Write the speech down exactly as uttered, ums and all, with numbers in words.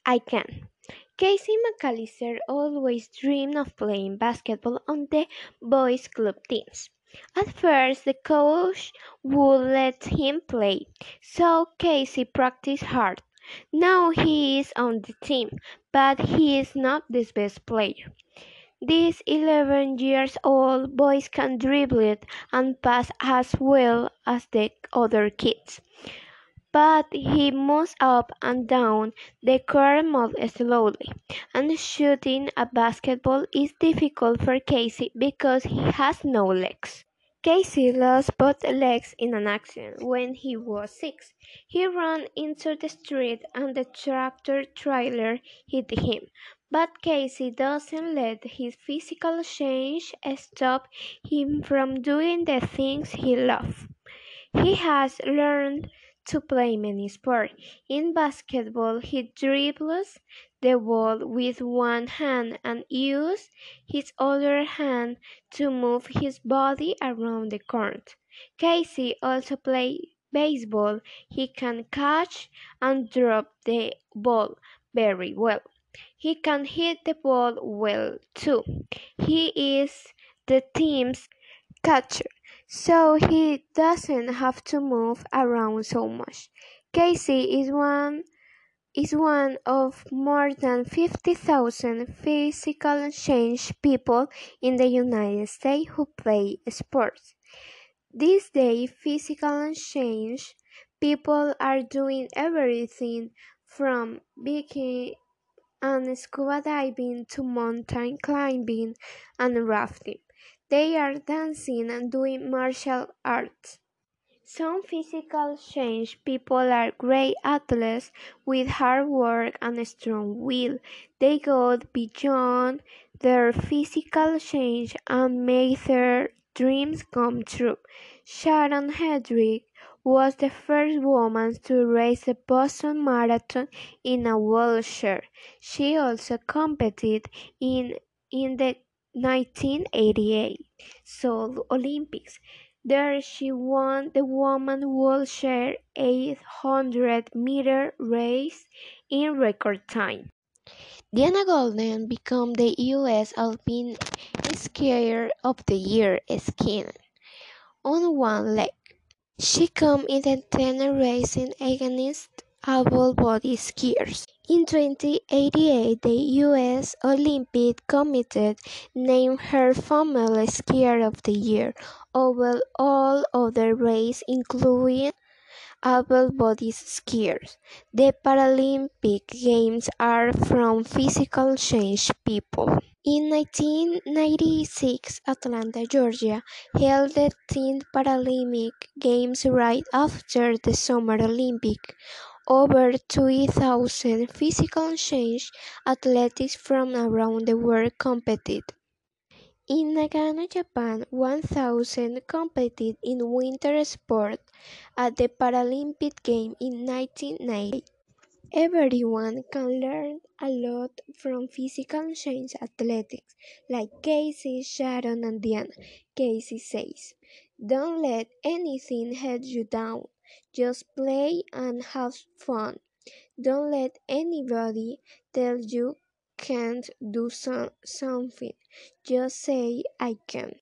I can. Casey McAllister always dreamed of playing basketball on the boys' club teams. At first, the coach would let him play, so Casey practiced hard. Now he is on the team, but he is not the best player. This eleven years old boy can dribble and pass as well as the other kids, but he moves up and down the court more slowly, and shooting a basketball is difficult for Casey because he has no legs. Casey lost both legs in an accident when he was six. He ran into the street and the tractor trailer hit him. But Casey doesn't let his physical change stop him from doing the things he loves. He has learned to play many sports. In basketball, he dribbles the ball with one hand and uses his other hand to move his body around the court. Casey also plays baseball. He can catch and drop the ball very well. He can hit the ball well too. He is the team's catcher, so he doesn't have to move around so much. Casey is one is one of more than fifty thousand physical change people in the United States who play sports. These days, physical change people are doing everything from biking and scuba diving to mountain climbing and rafting. They are dancing and doing martial arts. Some physical change people are great athletes with hard work and a strong will. They go beyond their physical change and make their dreams come true. Sharon Hedrick was the first woman to race the Boston Marathon in a wheelchair. She also competed in, in the nineteen eighty-eight Seoul Olympics. There she won the women's wheelchair eight hundred meter race in record time. Diana Golden became the U S Alpine Skier of the Year skiing on one leg. She came in the tenth racing against able-bodied skiers. In twenty eighty-eight, the U S Olympic Committee named her Female Skier of the Year over all other races, including able-bodied skiers. The Paralympic Games are from physical change people. In nineteen ninety-six, Atlanta, Georgia, held the tenth Paralympic Games right after the Summer Olympics. Over two thousand physical change athletes from around the world competed. In Nagano, Japan, one thousand competed in winter sport at the Paralympic Games in nineteen ninety. Everyone can learn a lot from physical change athletics like Casey, Sharon, and Diana. Casey says, "Don't let anything head you down. Just play and have fun. Don't let anybody tell you can't do so- something. Just say I can."